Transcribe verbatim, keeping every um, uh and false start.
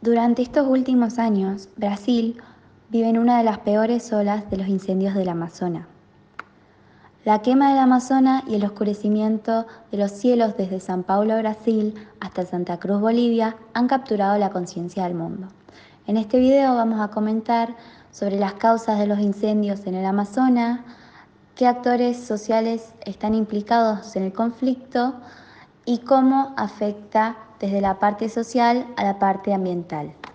Durante estos últimos años, Brasil vive en una de las peores olas de los incendios del Amazonas. La quema del Amazonas y el oscurecimiento de los cielos desde San Paulo, Brasil, hasta Santa Cruz, Bolivia, han capturado la conciencia del mundo. En este video vamos a comentar sobre las causas de los incendios en el Amazonas, qué actores sociales están implicados en el conflicto y cómo afecta desde la parte social a la parte ambiental.